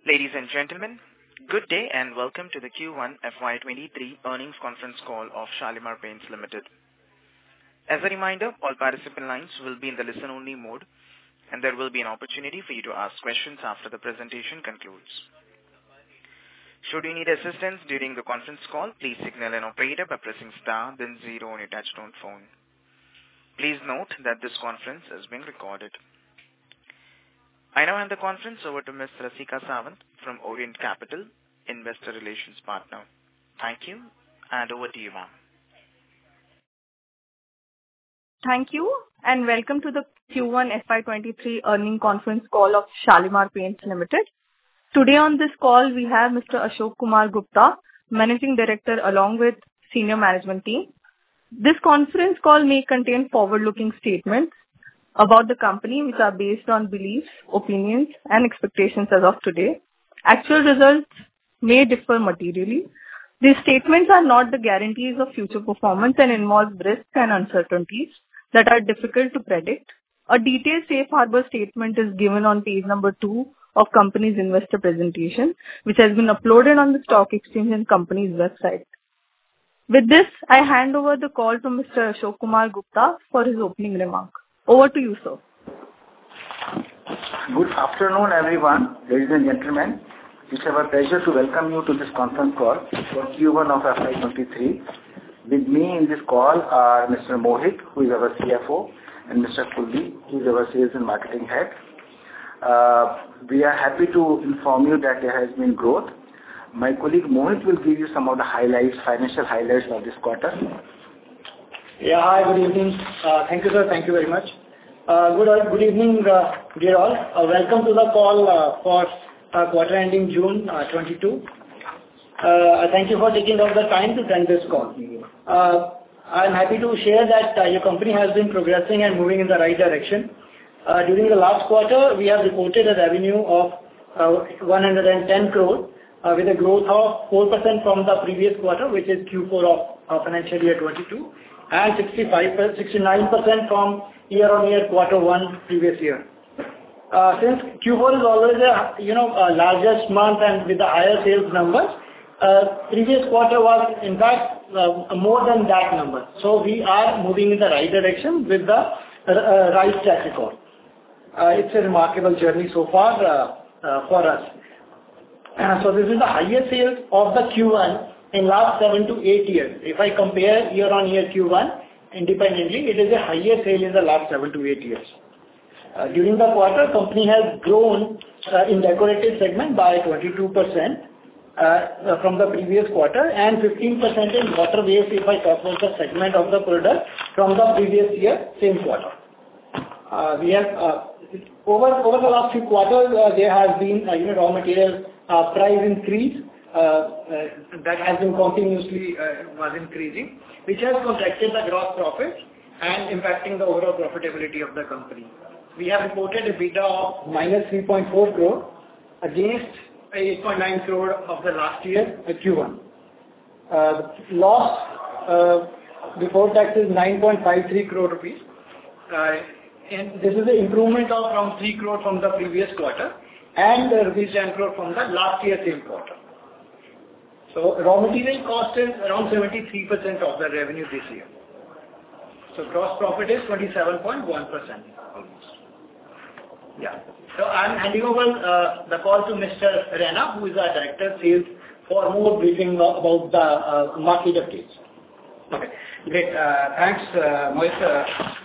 Ladies and gentlemen, good day and welcome to the Q1 FY23 earnings conference call of Shalimar Paints Limited. As a reminder, all participant lines will be in the listen-only mode, and there will be an opportunity for you to ask questions after the presentation concludes. Should you need assistance during the conference call, please signal an operator by pressing star then 0 on your touchtone phone. Please note that this conference is being recorded. I now hand the conference over to Ms. Rasika Sawant from Orient Capital, Investor Relations Partner. Thank you, and over to you, ma'am. Thank you, and welcome to the Q1 FY23 earnings conference call of Shalimar Paints Limited. Today on this call, we have Mr. Ashok Kumar Gupta, Managing Director, along with senior management team. This conference call may contain forward-looking statements about the company, which are based on beliefs, opinions, and expectations as of today. Actual results may differ materially. These statements are not the guarantees of future performance and involve risks and uncertainties that are difficult to predict. A detailed safe harbor statement is given on page number 2 of company's investor presentation, which has been uploaded on the stock exchange and company's website. With this, I hand over the call to Mr. Ashok Kumar Gupta for his opening remark. Over to you, sir. Good afternoon, everyone. Ladies and gentlemen, it's our pleasure to welcome you to this conference call for Q1 of FY23. With me in this call are Mr. Mohit, who is our CFO, and Mr. Kuldeep, who is our Sales and Marketing Head. We are happy to inform you that there has been growth. My colleague Mohit will give you some of the highlights, financial highlights of this quarter. Yeah, hi, good evening. Thank you, sir. Thank you very much. Good evening, dear all. Welcome to the call for quarter ending June 22. Thank you for taking out the time to attend this call. I'm happy to share that your company has been progressing and moving in the right direction. During the last quarter, we have reported a revenue of 110 crore with a growth of 4% from the previous quarter, which is Q4 of financial year 22, and 69% from year-on-year quarter 1 previous year. Since Q4 is always a largest month and with the higher sales numbers, previous quarter was in fact more than that number. So we are moving in the right direction with the right track record. It's a remarkable journey so far for us. So this is the highest sales of the Q1 in last 7 to 8 years. If I compare year-on-year Q1 independently, it is the highest sale in the last 7 to 8 years. During the quarter, company has grown in decorative segment by 22% from the previous quarter and 15% in water-based if I talk about the segment of the product from the previous year, same quarter. We have over the last few quarters, there has been raw material price increase that has been continuously was increasing, which has contracted the gross profit and impacting the overall profitability of the company. We have reported a EBITDA of minus 3.4 crore against 8.9 crore of the last year Q1. Loss before tax is 9.53 crore rupees. And this is an improvement of around 3 crore from the previous quarter and rupees 10 crore from the last year same quarter. So raw material cost is around 73% of the revenue this year. So gross profit is 27.1% almost. Yeah. So I'm handing over the call to Mr. Raina, who is our Director Sales, for more briefing about the market updates. Okay. Great. Thanks, Mohit.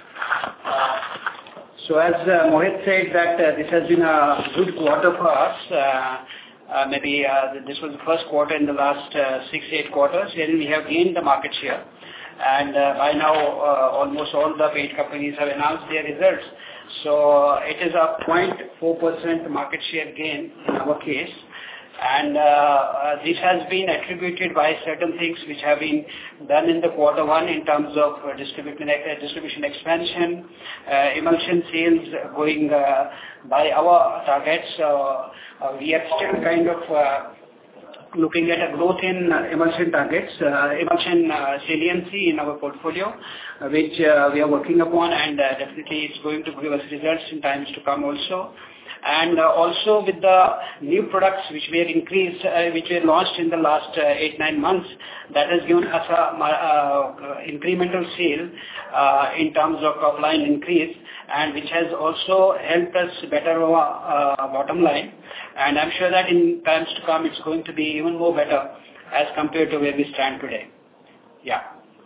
So as Mohit said that this has been a good quarter for us. Maybe this was the first quarter in the last 6-8 quarters wherein we have gained the market share. And by now, almost all the paint companies have announced their results. So it is a 0.4% market share gain in our case. And this has been attributed by certain things which have been done in the quarter 1 in terms of distribution expansion, emulsion sales going by our targets. We are still kind of looking at a growth in emulsion targets, emulsion saliency in our portfolio, which we are working upon, and definitely it's going to give us results in times to come also. And also with the new products which were increased, which were launched in the last 8-9 months, that has given us a incremental sale in terms of top line increase, and which has also helped us better our bottom line. And I'm sure that in times to come, it's going to be even more better as compared to where we stand today. Yeah.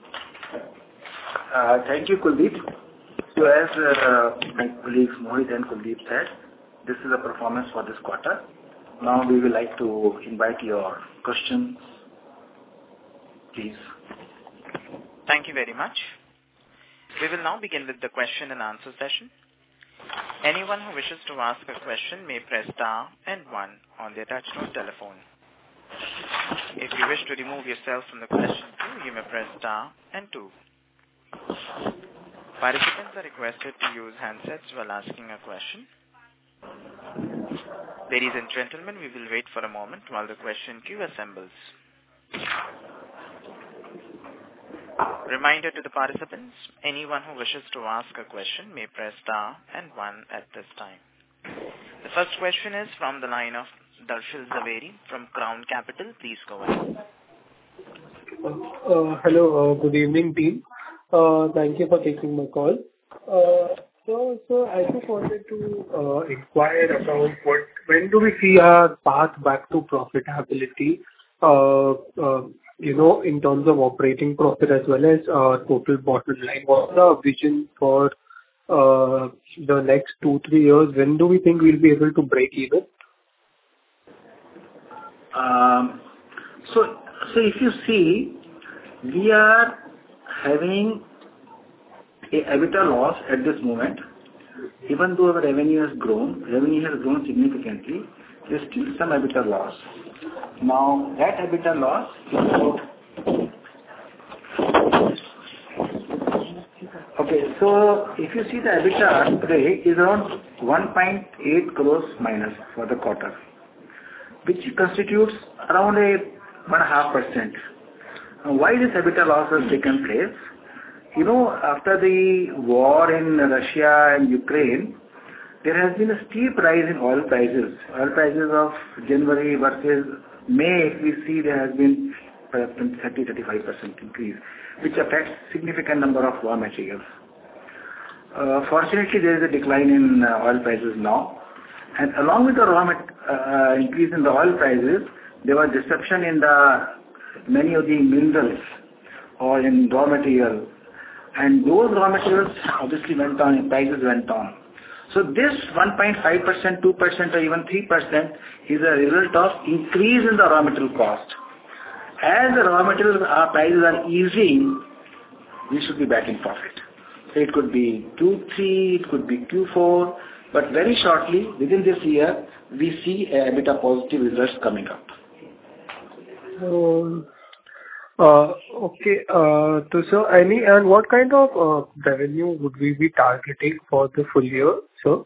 Thank you, Kuldeep. So as my colleagues Mohit and Kuldeep said, this is the performance for this quarter. Now we would like to invite your questions, please. Thank you very much. We will now begin with the question and answer session. Anyone who wishes to ask a question may press star and 1 on their touchtone telephone. If you wish to remove yourself from the question queue, you may press star and 2. Participants are requested to use handsets while asking a question. Ladies and gentlemen, we will wait for a moment while the question queue assembles. Reminder to the participants, anyone who wishes to ask a question may press star and 1 at this time. The first question is from the line of Darshil Zaveri from Crown Capital. Please go ahead. Hello, good evening team. Thank you for taking my call. So I just wanted to inquire about when do we see our path back to profitability, in terms of operating profit as well as total bottom line. What's the vision for the next 2-3 years? When do we think we'll be able to break even? So if you see, we are having a EBITDA loss at this moment. Even though our revenue has grown significantly, there's still some EBITDA loss. Now that EBITDA loss is about, okay, so if you see the EBITDA today is around 1.8 crores minus for the quarter, which constitutes around 1.5%. Why this EBITDA loss has taken place? After the war in Russia and Ukraine, there has been a steep rise in oil prices. Oil prices of January versus May, if we see, there has been 30-35% increase, which affects significant number of raw materials. Fortunately, there is a decline in oil prices now. And along with the increase in the oil prices, there was disruption in many of the minerals or in raw material. And those raw materials obviously went down and prices went down. So this 1.5%, 2% or even 3% is a result of increase in the raw material cost. As the raw material prices are easing, we should be back in profit. So it could be Q3, it could be Q4, but very shortly, within this year, we see EBITDA positive results coming up. Okay. So and what kind of revenue would we be targeting for the full year, sir?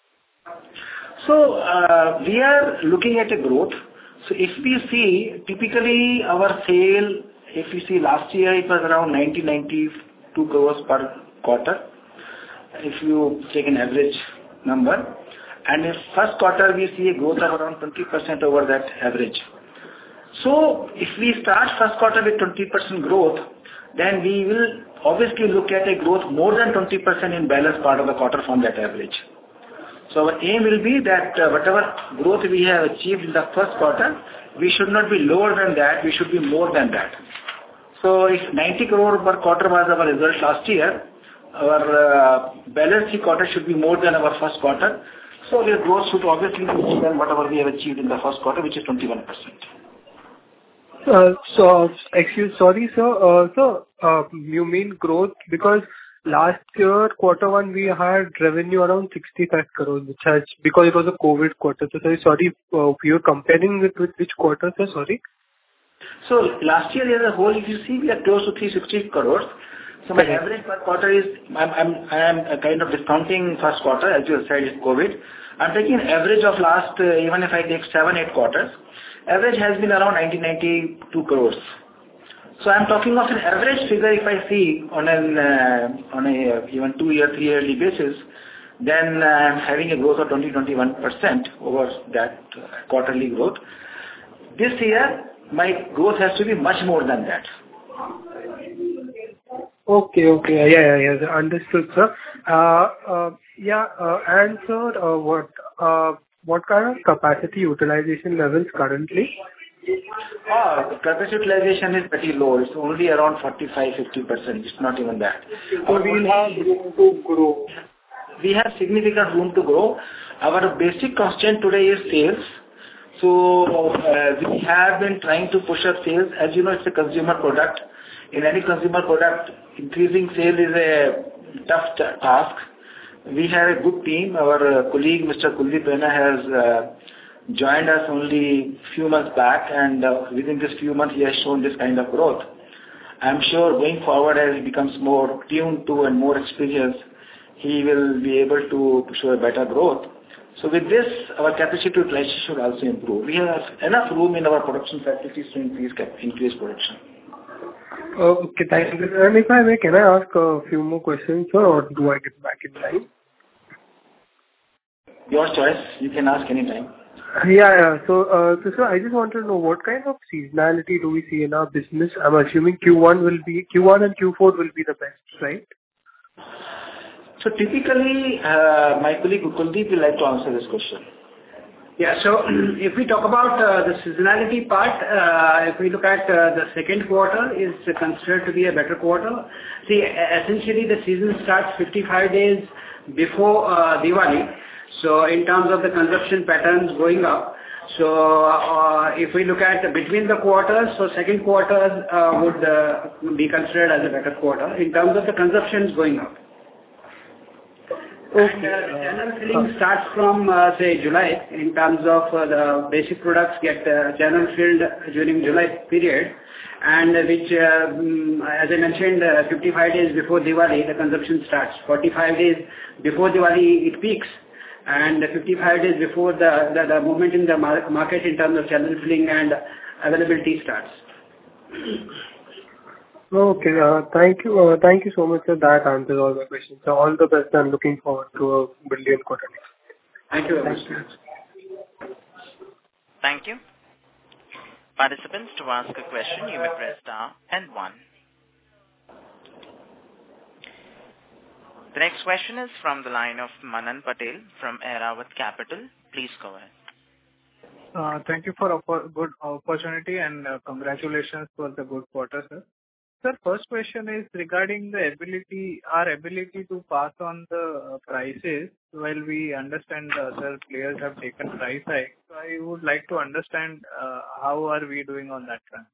So we are looking at a growth. So if we see, typically our sale, if you see last year, it was around 92 crores per quarter. If you take an average number, and in first quarter we see a growth of around 20% over that average. So if we start first quarter with 20% growth, then we will obviously look at a growth more than 20% in balance part of the quarter from that average. So our aim will be that whatever growth we have achieved in the first quarter, we should not be lower than that, we should be more than that. So if 90 crore per quarter was our result last year, our balance quarter should be more than our first quarter. So the growth should obviously be more than whatever we have achieved in the first quarter, which is 21%. Sorry, sir. You mean growth because last year, quarter one, we had revenue around 65 crores, because it was a COVID quarter. So sorry, you're comparing it with which quarter, sir? Sorry. So last year as a whole, if you see, we are close to 360 crores. So my average per quarter is, I am kind of discounting first quarter, as you said, is COVID. I'm taking an average of last, even if I take 7-8 quarters, average has been around 92 crores. So I'm talking of an average figure if I see on a even 2-year, 3-yearly basis, then I'm having a growth of 20-21% over that quarterly growth. This year, my growth has to be much more than that. Okay. Yeah. Understood, sir. And sir, what kind of capacity utilization levels currently? Capacity utilization is pretty low. It's only around 45-50%. It's not even that. So we will have room to grow. We have significant room to grow. Our basic constraint today is sales. So we have been trying to push up sales. As you know, it's a consumer product. In any consumer product, increasing sale is a tough task. We have a good team. Our colleague, Mr. Kuldeep Rana, has joined us only a few months back, and within this few months, he has shown this kind of growth. I'm sure going forward, as he becomes more tuned to and more experienced, he will be able to show a better growth. So with this, our capacity utilization should also improve. We have enough room in our production facilities to increase production. Okay, thank you. And if I may, can I ask a few more questions, sir, or do I get back in line? Your choice. You can ask anytime. Yeah. So, sir, I just want to know what kind of seasonality do we see in our business? I'm assuming Q1 and Q4 will be the best, right? So typically, my colleague Kuldeep will like to answer this question. Yeah. So if we talk about the seasonality part, if we look at the second quarter is considered to be a better quarter. See, essentially the season starts 55 days before Diwali. So in terms of the consumption patterns going up, so if we look at between the quarters, so second quarter would be considered as a better quarter in terms of the consumptions going up. Okay. And channel filling starts from, say, July, in terms of the basic products get channel filled during July period, and which, as I mentioned, 55 days before Diwali, the consumption starts. 45 days before Diwali, it peaks, and 55 days before the movement in the market in terms of channel filling and availability starts. Okay, thank you. Thank you so much, sir. That answers all my questions. So all the best. I'm looking forward to a brilliant quarter next. Thank you very much. Thank you. Participants, to ask a question, you may press star and 1. The next question is from the line of Manan Patel from Airavat Capital. Please go ahead. Thank you for a good opportunity and congratulations for the good quarter, sir. Sir, first question is regarding our ability to pass on the prices. While we understand the other players have taken price hikes, so I would like to understand how are we doing on that front.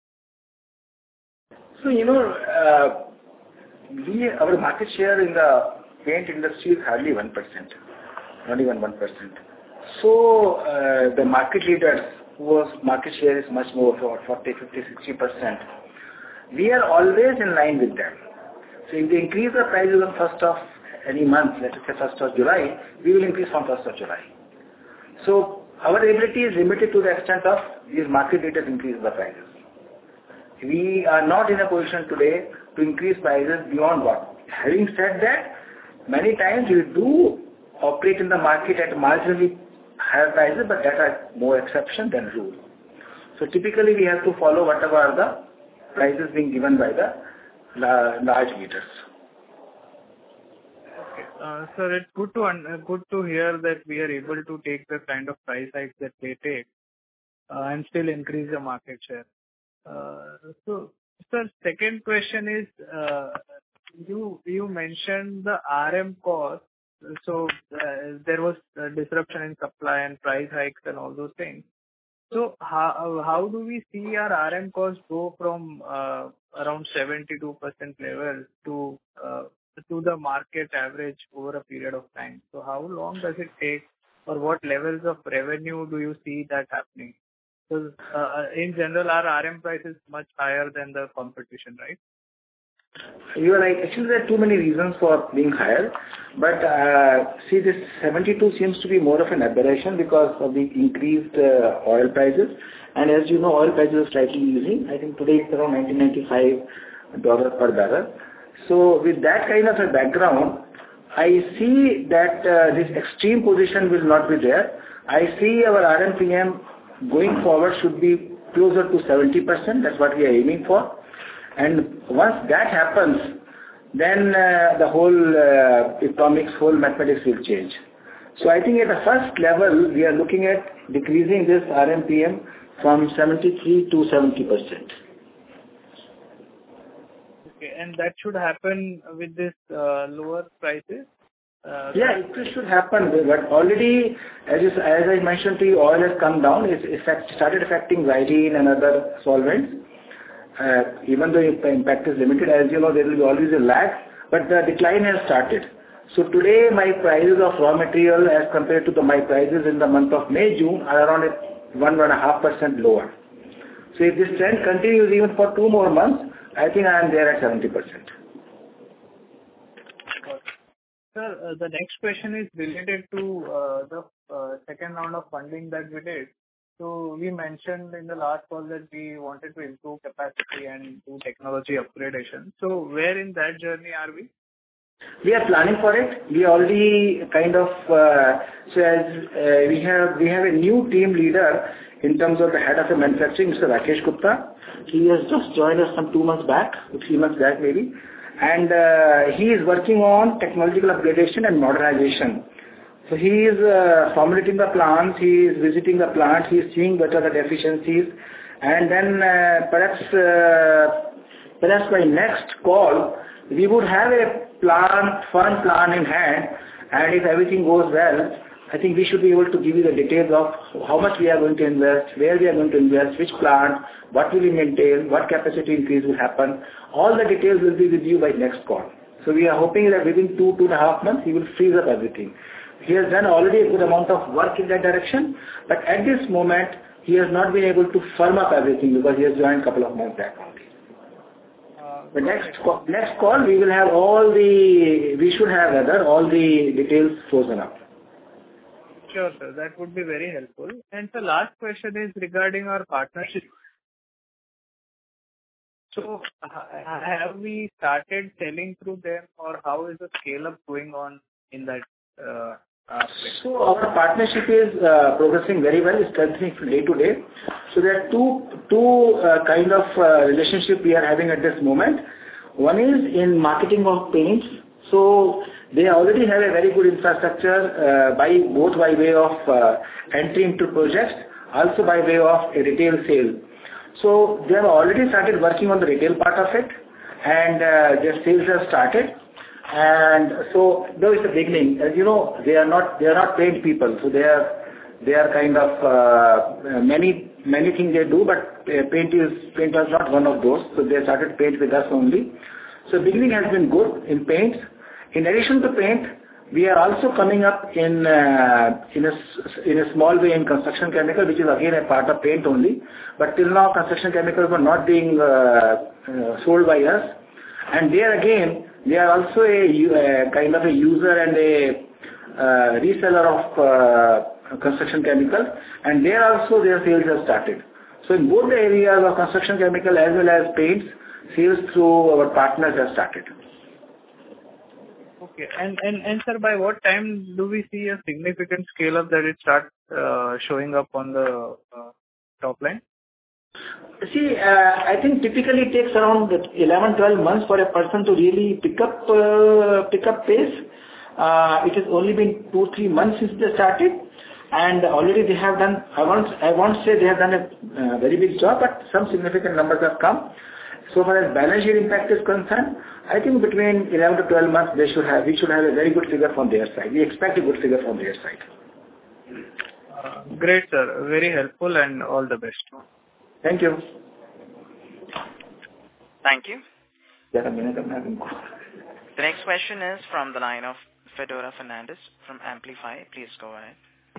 So our market share in the paint industry is hardly 1%, not even 1%. So the market leaders whose market share is much more, for 40, 50, 60%. We are always in line with them. So if they increase the prices on 1st of any month, let's say 1st of July, we will increase from 1st of July. So our ability is limited to the extent of these market leaders increase the prices. We are not in a position today to increase prices beyond what. Having said that, many times we do operate in the market at marginally higher prices, but that are more exception than rule. So typically we have to follow whatever are the prices being given by the large leaders. Okay. Sir, it's good to hear that we are able to take the kind of price hikes that they take and still increase the market share. So, sir, second question is, you mentioned the RM cost. So there was a disruption in supply and price hikes and all those things. So how do we see our RM costs go from around 72% level to the market average over a period of time? So how long does it take, or what levels of revenue do you see that happening? Because in general, our RM price is much higher than the competition, right? You are right. Actually, there are too many reasons for being higher. But see, this 72 seems to be more of an aberration because of the increased oil prices. And as you know, oil prices are slightly easing. I think today it's around $19.95 per barrel. So with that kind of a background, I see that this extreme position will not be there. I see our RMPM going forward should be closer to 70%. That's what we are aiming for. And once that happens, then the whole economics, whole mathematics will change. So I think at the first level, we are looking at decreasing this RMPM from 73 to 70%. Okay, and that should happen with this lower prices? Yeah, it should happen. But already, as I mentioned to you, oil has come down. It started affecting xylene and other solvents. Even though the impact is limited, as you know, there will be always a lag, but the decline has started. So today, my prices of raw material as compared to my prices in the month of May, June are around 1.5% lower. So if this trend continues even for 2 more months, I think I am there at 70%. Sir, the next question is related to the second round of funding that we did. So we mentioned in the last call that we wanted to improve capacity and do technology upgradation. So where in that journey are we? We are planning for it. We already kind of we have a new team leader in terms of the head of the manufacturing, Mr. Rakesh Gupta. He has just joined us some 2 months back, 3 months back maybe, and he is working on technological upgradation and modernization. So he is formulating the plans, he is visiting the plant, he is seeing what are the deficiencies, and then perhaps by next call we would have a firm plan in hand, and if everything goes well, I think we should be able to give you the details of how much we are going to invest, where we are going to invest, which plant, what will it entail, what capacity increase will happen. All the details will be with you by next call. So we are hoping that within 2.5 months, he will freeze up everything. He has done already a good amount of work in that direction, but at this moment, he has not been able to firm up everything because he has joined a couple of months back only. The next call, we will have all the details frozen up. Sure, sir. That would be very helpful. And the last question is regarding our partnership. So have we started selling through them, or how is the scale-up going on in that aspect? So our partnership is progressing very well, strengthening day to day. So there are two kind of relationship we are having at this moment. One is in marketing of paints. So they already have a very good infrastructure both by way of entry into projects, also by way of a retail sale. So they have already started working on the retail part of it, and their sales have started. And so though it's the beginning, as you know, they are not paint people, so they are kind of many things they do, but paint is not one of those. So they started paint with us only. So beginning has been good in paints. In addition to paint, we are also coming up in a small way in construction chemical, which is again a part of paint only. But till now, construction chemicals were not being sold by us. And there again, they are also a kind of a user and a reseller of construction chemicals. And there also their sales have started. So in both the areas of construction chemical as well as paints, sales through our partners have started. Okay. And sir, by what time do we see a significant scale up that it starts showing up on the top line? See, I think typically it takes around 11-12 months for a person to really pick up pace. It has only been 2-3 months since they started, and already they have done. I won't say they have done a very big job, but some significant numbers have come. So far as balance sheet impact is concerned, I think between 11 to 12 months we should have a very good figure from their side. We expect a good figure from their side. Great, sir. Very helpful, and all the best. Thank you. Thank you. The next question is from the line of Fedora Fernandez from Amplify. Please go ahead.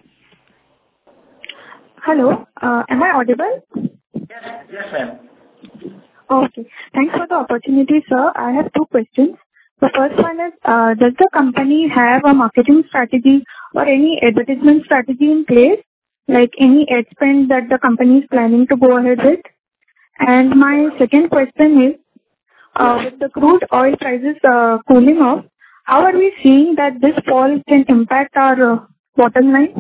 Hello. Am I audible? Yes, ma'am. Okay. Thanks for the opportunity, sir. I have 2 questions. The first one is, does the company have a marketing strategy or any advertisement strategy in place? Like any ad spend that the company is planning to go ahead with? And my second question is, with the crude oil prices cooling off, how are we seeing that this fall can impact our bottom line?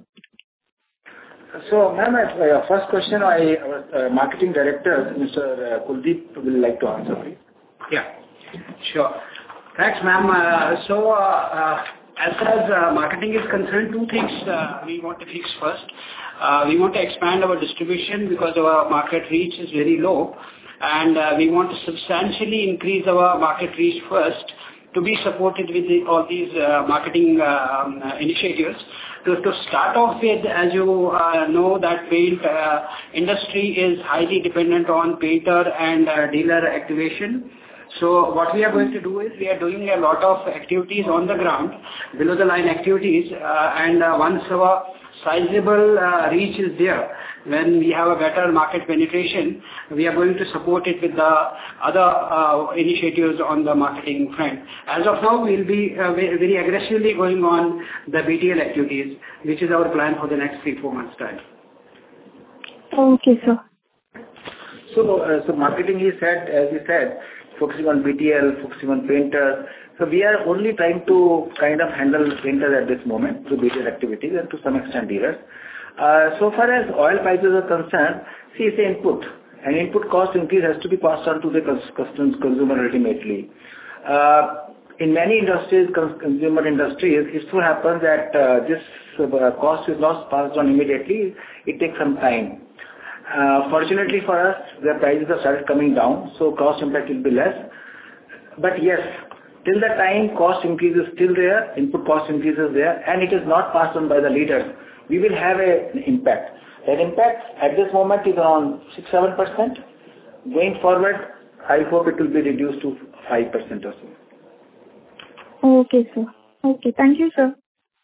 So, ma'am, first question, our marketing director, Mr. Kuldeep, will like to answer, please. Yeah, sure. Thanks, ma'am. As far as marketing is concerned, two things we want to fix first. We want to expand our distribution because our market reach is very low, and we want to substantially increase our market reach first to be supported with all these marketing initiatives. To start off with, as you know, that paint industry is highly dependent on painter and dealer activation. So what we are going to do is we are doing a lot of activities on the ground, below the line activities, and once our sizable reach is there, when we have a better market penetration, we are going to support it with the other initiatives on the marketing front. As of now, we will be very aggressively going on the BTL activities, which is our plan for the next 3-4 months' time. Okay, sir. So marketing, he said, as he said, focusing on BTL, focusing on painters. So we are only trying to kind of handle painters at this moment through BTL activities and to some extent dealers. So far as oil prices are concerned, see, it's an input. An input cost increase has to be passed on to the consumer ultimately. In many industries, consumer industries, it so happens that this cost is not passed on immediately. It takes some time. Fortunately for us, the prices have started coming down, so cost impact will be less. But yes, till the time cost increase is still there, input cost increase is there, and it is not passed on by the leaders, we will have an impact. That impact at this moment is around 6-7%. Going forward, I hope it will be reduced to 5% or so. Okay, sir. Okay, thank you, sir.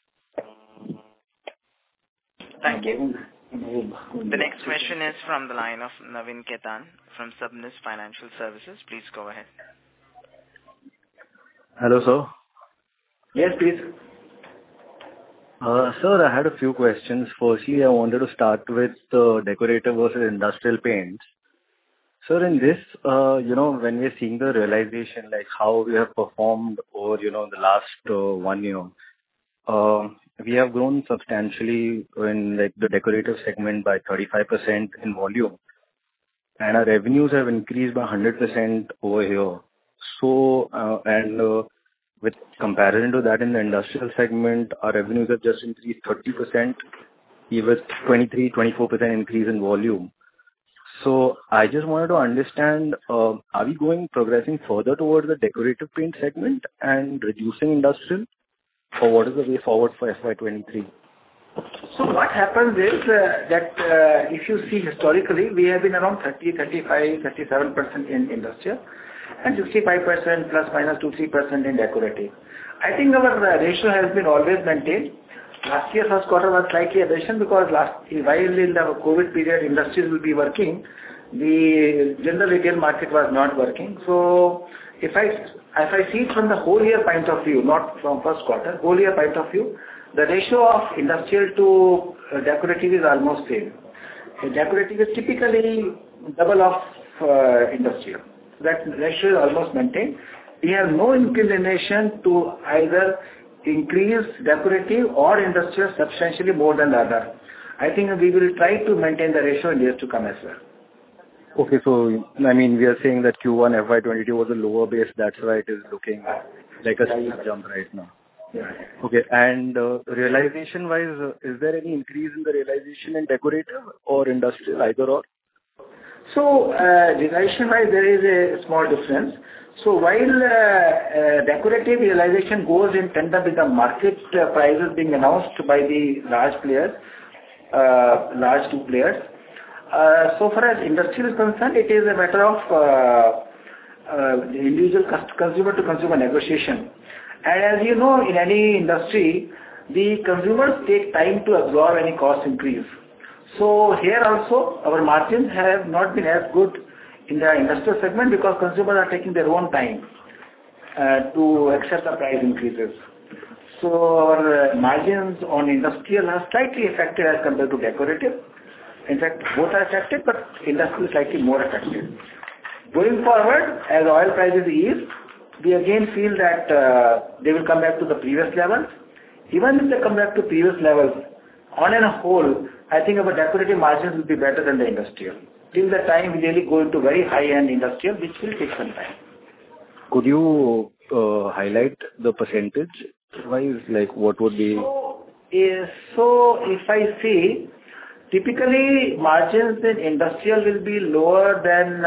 Thank you. The next question is from the line of Navin Ketan from Subnis Financial Services. Please go ahead. Hello, sir. Yes, please. Sir, I had a few questions. Firstly, I wanted to start with decorative versus industrial paints. Sir, in this, when we are seeing the realization, like how we have performed over, the last 1 year, we have grown substantially in like the decorative segment by 35% in volume, and our revenues have increased by 100% over here. So, with comparison to that in the industrial segment, our revenues have just increased 30%, with 23-24% increase in volume. So I just wanted to understand, are we progressing further towards the decorative paint segment and reducing industrial? Or what is the way forward for FY23? So what happens is that if you see historically, we have been around 30, 35, 37% in industrial and 65% plus minus 2-3% in decorative. I think our ratio has been always maintained. Last year, first quarter was slightly addition because while in the COVID period, industries will be working, the general retail market was not working. So if I see it from the whole year point of view, not from first quarter, whole year point of view, the ratio of industrial to decorative is almost same. Decorative is typically double of industrial. That ratio is almost maintained. We have no inclination to either increase decorative or industrial substantially more than the other. I think we will try to maintain the ratio in years to come as well. Okay, so I mean, we are saying that Q1 FY22 was a lower base, that's why it is looking like a steep jump right now. Yeah. Okay, and realization-wise, is there any increase in the realization in decorative or industrial, either or? So, realization-wise, there is a small difference. So, while decorative realization goes in tandem with the market prices being announced by the large players, large two players, so far as industrial is concerned, it is a matter of individual consumer to consumer negotiation. And as you know, in any industry, the consumers take time to absorb any cost increase. So here also, our margins have not been as good in the industrial segment because consumers are taking their own time to accept the price increases. So our margins on industrial are slightly affected as compared to decorative. In fact, both are affected, but industrial is slightly more affected. Going forward, as oil prices ease, we again feel that they will come back to the previous levels. Even if they come back to previous levels, on and a whole, I think our decorative margins will be better than the industrial. Till the time we really go into very high-end industrial, which will take some time. Could you highlight the percentage-wise, like what would be? So if I see, typically margins in industrial will be lower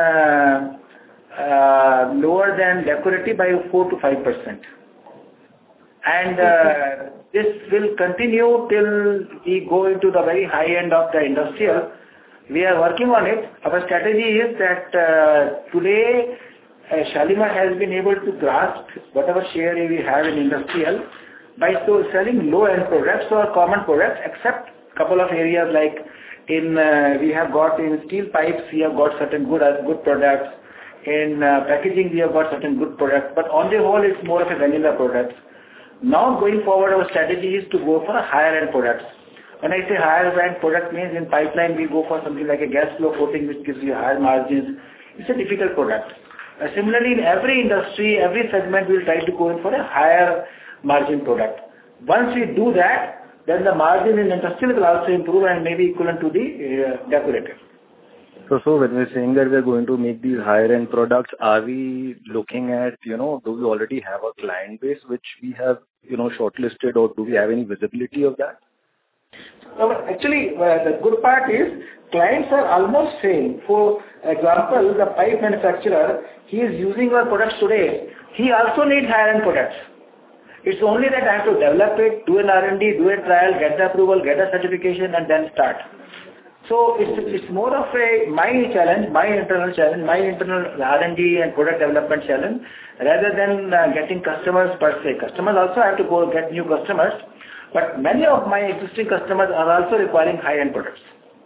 than decorative by 4 to 5%. And this will continue till we go into the very high end of the industrial. We are working on it. Our strategy is that today Shalimar has been able to grasp whatever share we have in industrial by selling low-end products or common products, except a couple of areas like we have got in steel pipes, we have got certain good products. In packaging, we have got certain good products. But on the whole, it's more of a vanilla product. Now going forward, our strategy is to go for higher-end products. When I say higher-end product means in pipeline, we go for something like a gas flow coating, which gives you higher margins. It's a difficult product. Similarly, in every industry, every segment, we'll try to go in for a higher margin product. Once we do that, then the margin in industrial will also improve and maybe equivalent to the decorative. So when we're saying that we're going to make these higher-end products, are we looking at, do we already have a client base which we have, shortlisted, or do we have any visibility of that? Actually, the good part is clients are almost same. For example, the pipe manufacturer, he is using our products today. He also needs higher-end products. It's only that I have to develop it, do an R&D, do a trial, get the approval, get a certification, and then start. So it's more of my challenge, my internal R&D and product development challenge, rather than getting customers per se. Customers also have to go get new customers, but many of my existing customers are also requiring high-end products.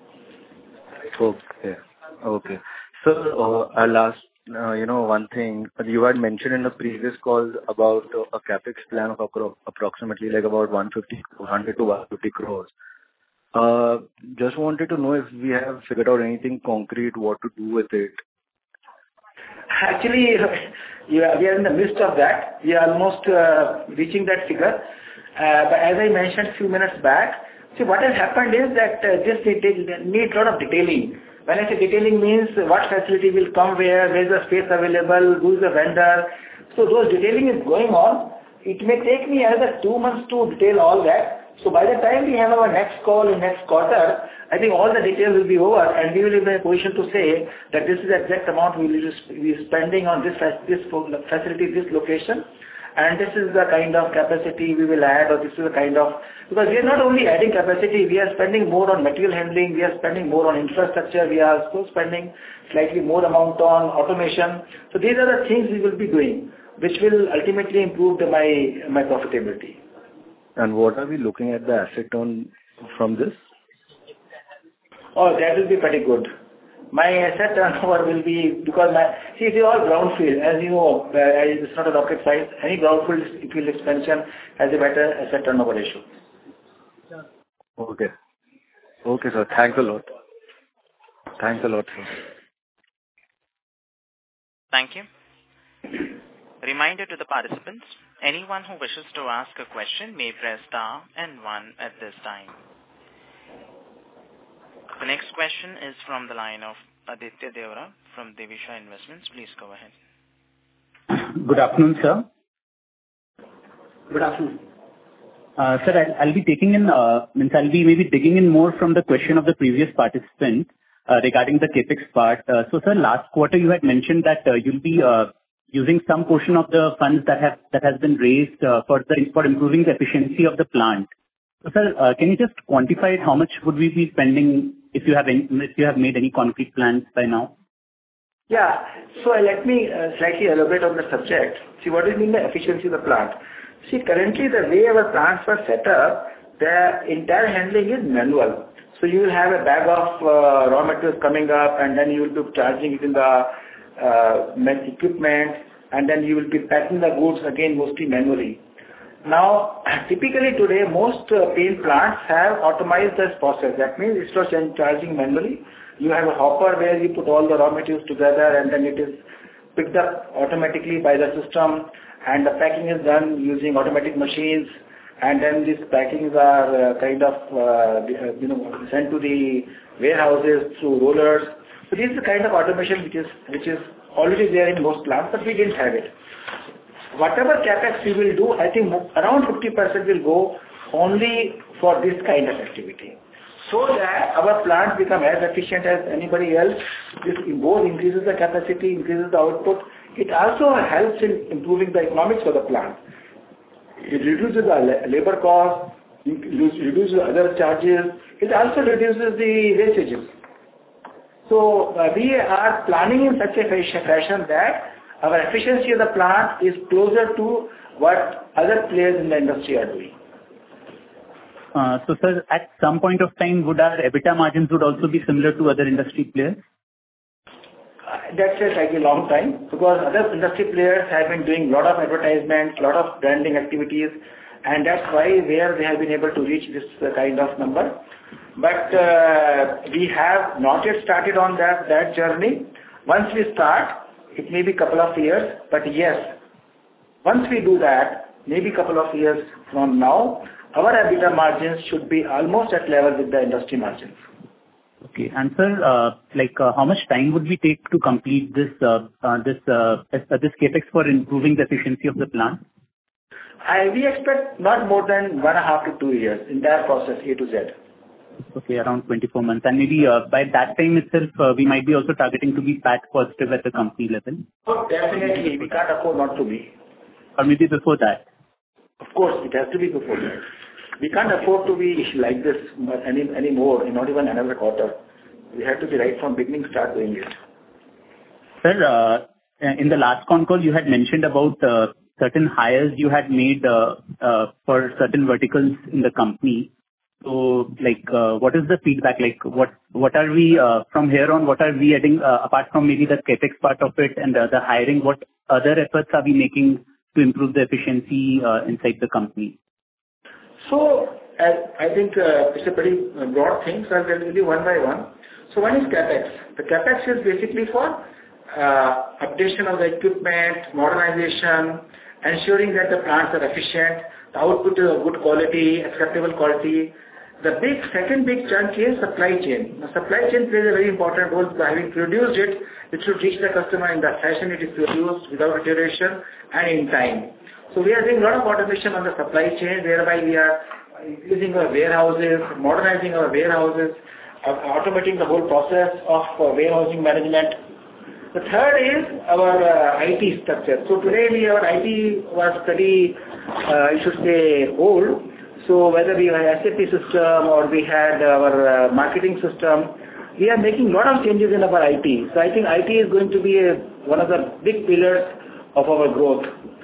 Okay. So I'll ask, one thing. You had mentioned in the previous call about a capex plan of approximately like about 100 to 150 crores. Just wanted to know if we have figured out anything concrete, what to do with it. Actually, we are in the midst of that. We are almost reaching that figure. But as I mentioned a few minutes back, see what has happened is that this needs a lot of detailing. When I say detailing means what facility will come where is the space available, who is the vendor. So those detailing is going on. It may take me another 2 months to detail all that. So by the time we have our next call in next quarter, I think all the details will be over and we will be in a position to say that this is the exact amount we will be spending on this facility, this location, and this is the kind of capacity we will add, or this is the kind of, because we are not only adding capacity, we are spending more on material handling, we are spending more on infrastructure, we are also spending slightly more amount on automation. So these are the things we will be doing, which will ultimately improve my profitability. And what are we looking at the asset turn from this? Oh, that will be pretty good. My asset turnover will be, because it is all brownfield. As you know, it's not a rocket science. Any brownfield expansion has a better asset turnover ratio. Okay, sir. Thanks a lot. Sir. Thank you. Reminder to the participants, anyone who wishes to ask a question may press star and 1 at this time. The next question is from the line of Aditya Devra from Devisha Investments. Please go ahead. Good afternoon, sir. Good afternoon. Sir, I'll be maybe digging in more from the question of the previous participant regarding the capex part. So, sir, last quarter you had mentioned that you'll be using some portion of the funds that has been raised for improving the efficiency of the plant. So, sir, can you just quantify it? How much would we be spending if you have made any concrete plans by now? Yeah. So let me slightly elaborate on the subject. See, what do you mean by efficiency of the plant? See, currently the way our plants were set up, the entire handling is manual. So you will have a bag of raw materials coming up, and then you will be charging it in the equipment, and then you will be packing the goods again mostly manually. Now, typically today, most paint plants have automated this process. That means instead of charging manually, you have a hopper where you put all the raw materials together, and then it is picked up automatically by the system, and the packing is done using automatic machines, and then these packings are sent to the warehouses through rollers. So this is the kind of automation which is already there in most plants, but we didn't have it. Whatever capex we will do, I think around 50% will go only for this kind of activity, so that our plants become as efficient as anybody else. This both increases the capacity, increases the output. It also helps in improving the economics of the plant. It reduces the labor cost, reduces other charges. It also reduces the wastages. So we are planning in such a fashion that our efficiency of the plant is closer to what other players in the industry are doing. So, sir, at some point of time, would our EBITDA margins would also be similar to other industry players? That's a slightly long time, because other industry players have been doing a lot of advertisements, a lot of branding activities, and that's why where they have been able to reach this kind of number. But we have not yet started on that journey. Once we start, it may be a couple of years, but yes, once we do that, maybe a couple of years from now, our EBITDA margins should be almost at level with the industry margins. Okay. And sir, how much time would we take to complete this capex for improving the efficiency of the plant? We expect not more than 1.5 to 2 years in that process, A to Z. Okay, around 24 months. And maybe by that time itself, we might be also targeting to be PAT positive at the company level. Oh, definitely. We can't afford not to be. Or maybe before that. Of course, it has to be before that. We can't afford to be like this anymore, not even another quarter. We have to be right from beginning, start doing it. Sir, in the last con call, you had mentioned about certain hires you had made for certain verticals in the company. So, what is the feedback? What are we, from here on, what are we adding, apart from maybe the capex part of it and the hiring, what other efforts are we making to improve the efficiency inside the company? So, I think it's a pretty broad thing, so I'll tell you one by one. So one is capex. The capex is basically for updation of the equipment, modernization, ensuring that the plants are efficient, the output is of good quality, acceptable quality. The second big chunk is supply chain. The supply chain plays a very important role. Having produced it, it should reach the customer in the fashion it is produced, without deterioration and in time. So we are doing a lot of automation on the supply chain, whereby we are increasing our warehouses, modernizing our warehouses, automating the whole process of warehousing management. The third is our IT structure. So today our IT was pretty, old. So whether we have SAP system or we had our marketing system, we are making a lot of changes in our IT. So I think IT is going to be one of the big pillars of our growth.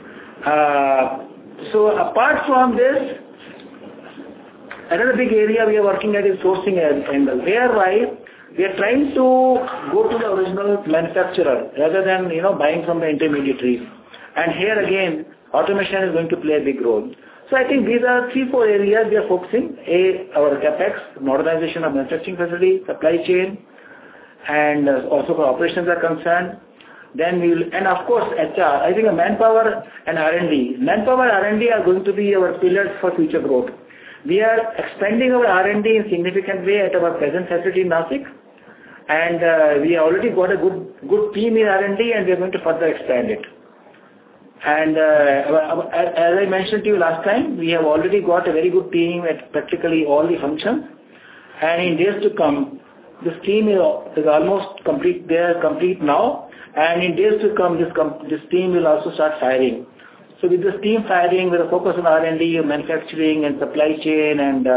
So apart from this, another big area we are working at is sourcing angle, whereby we are trying to go to the original manufacturer rather than buying from the intermediaries. And here again, automation is going to play a big role. So I think these are 3-4 areas we are focusing. Our capex, modernization of manufacturing facility, supply chain, and also for operations are concerned. Then and of course HR. I think manpower and R&D. Manpower and R&D are going to be our pillars for future growth. We are expanding our R&D in significant way at our present facility in Nashik, and we already got a good team in R&D, and we are going to further expand it. And as I mentioned to you last time, we have already got a very good team at practically all the functions, and in days to come, this team is almost complete. They are complete now, and in days to come, this team will also start firing. So with this team firing, with a focus on R&D, manufacturing, and supply chain, and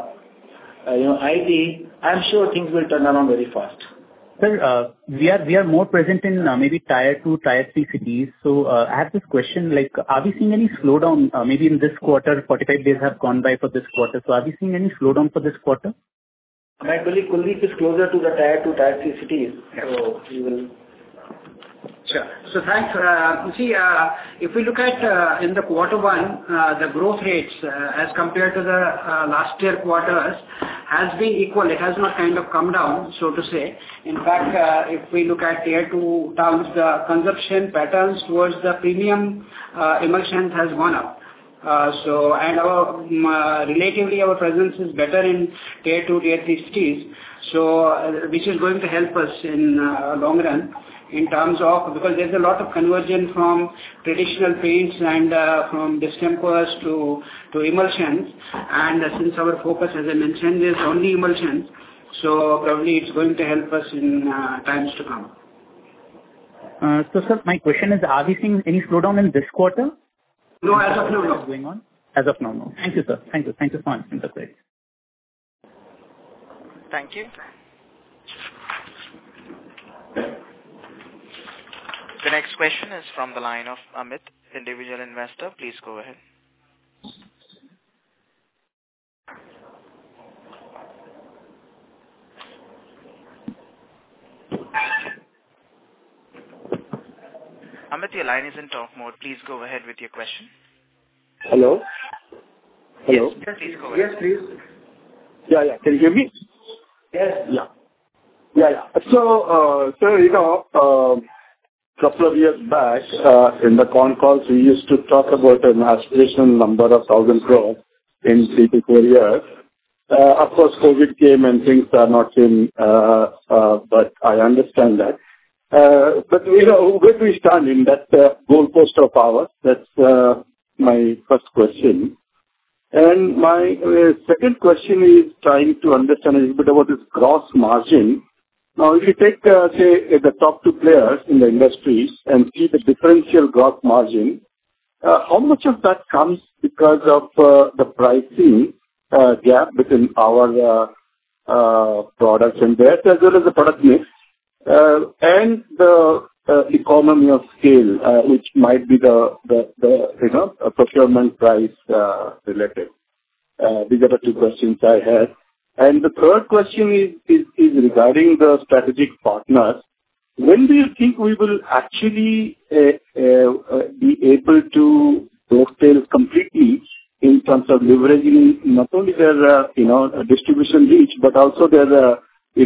IT, I'm sure things will turn around very fast. Sir, we are more present in maybe tier 2, tier 3 cities. So I have this question: are we seeing any slowdown? Maybe in this quarter, 45 days have gone by for this quarter. So are we seeing any slowdown for this quarter? My colleague Kuldeep is closer to the tier 2, tier 3 cities, so he will. Sure. So thanks. If we look at in the quarter one, the growth rates as compared to the last year quarters has been equal. It has not kind of come down, so to say. In fact, if we look at tier 2 towns, the consumption patterns towards the premium emulsions has gone up. And relatively our presence is better in tier 2, tier 3 cities. So which is going to help us in long run. In terms of, because there's a lot of conversion from traditional paints and from distempers to emulsions, and since our focus, as I mentioned, is only emulsions, so probably it's going to help us in times to come. So sir, my question is, are we seeing any slowdown in this quarter? No, as of now, no. What's going on? As of now, no. Thank you, sir. Thank you for answering the question. Thank you. The next question is from the line of Amit, individual investor. Please go ahead. Amit, your line is in talk mode. Please go ahead with your question. Hello? Hello? Yes, please go ahead. Yes, please. Yeah. Can you hear me? Yes. Yeah. So, couple of years back, in the con calls, we used to talk about an aspirational number of 1,000 crores in 3 to 4 years. Of course, COVID came and things are not in, but I understand that. But where do we stand in that goalpost of ours? That's my first question. And my second question is trying to understand a little bit about this gross margin. Now, if you take, say, the top 2 players in the industry and see the differential gross margin, how much of that comes because of the pricing gap between our products and theirs, as well as the product mix, and the economy of scale, which might be the procurement price related? These are the 2 questions I had. And the third question is regarding the strategic partners. When do you think we will actually be able to dovetail completely in terms of leveraging not only their distribution reach, but also their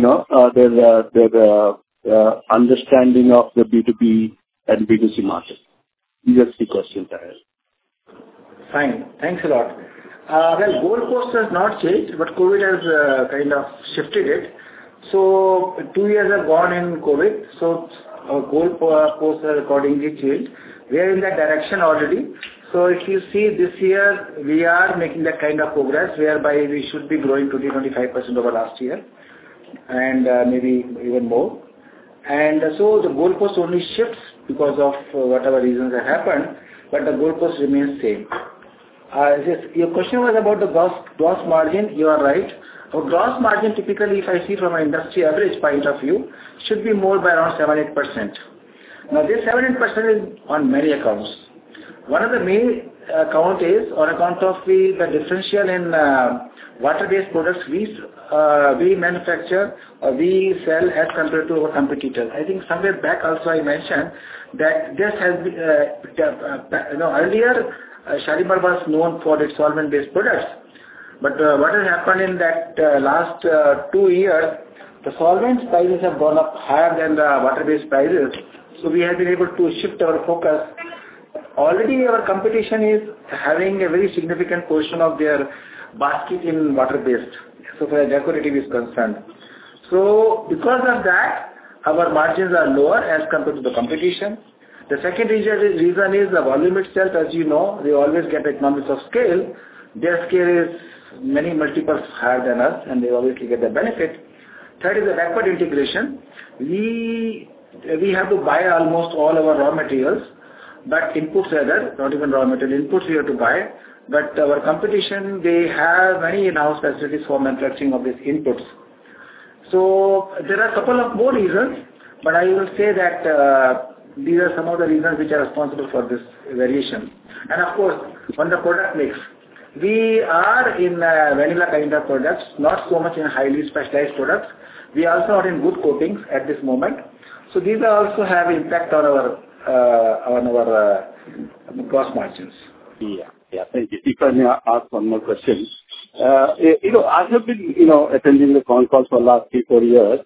understanding of the B2B and B2C market? These are 3 questions I have. Fine. Thanks a lot. Goalpost has not changed, but COVID has kind of shifted it. So 2 years have gone in COVID, so our goalpost has accordingly changed. We are in that direction already. So if you see this year, we are making that kind of progress, whereby we should be growing 20-25% over last year, and maybe even more. And so the goalpost only shifts because of whatever reasons have happened, but the goalpost remains same. Your question was about the gross margin. You are right. Our gross margin, typically, if I see from an industry average point of view, should be more by around 7-8%. Now, this 7-8% is on many accounts. One of the main account is on account of the differential in water-based products we manufacture or we sell as compared to our competitors. I think somewhere back also I mentioned that this has been, earlier Shalimar was known for its solvent-based products. But what has happened in that last 2 years, the solvents prices have gone up higher than the water-based prices. So we have been able to shift our focus. Already our competition is having a very significant portion of their basket in water-based, so far as decorative is concerned. So because of that, our margins are lower as compared to the competition. The second reason is the volume itself. As you know, they always get economies of scale. Their scale is many multiples higher than us, and they obviously get the benefit. Third is the backward integration. We have to buy almost all our raw materials, but inputs rather, not even raw material, inputs we have to buy. But our competition, they have many in-house facilities for manufacturing of these inputs. So there are a couple of more reasons, but I will say that these are some of the reasons which are responsible for this variation. And of course, on the product mix, we are in vanilla kind of products, not so much in highly specialized products. We are also not in wood coatings at this moment. So these also have impact on our gross margins. Yeah. Thank you. If I may ask one more question. I have been, attending the con calls for the last 3-4 years.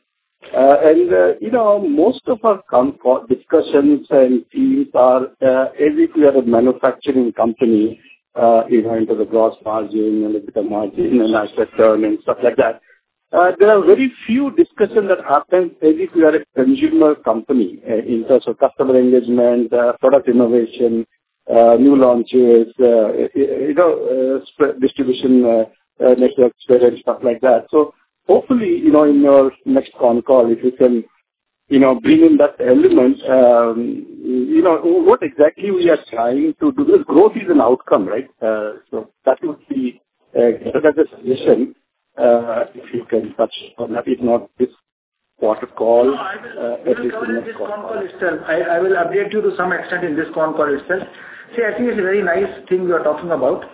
Most of our discussions and themes are as if we are a manufacturing company, into the gross margin and EBITDA margin and asset turn and stuff like that. There are very few discussions that happen as if we are a consumer company in terms of customer engagement, product innovation, new launches, distribution network spread and stuff like that. So hopefully, in your next con call, if you can, bring in that element, what exactly we are trying to do. Because growth is an outcome, right? So that would be another suggestion, if you can touch on that, if not this quarter call, at least the next call itself. I will update you to some extent in this con call itself. See, I think it's a very nice thing you are talking about.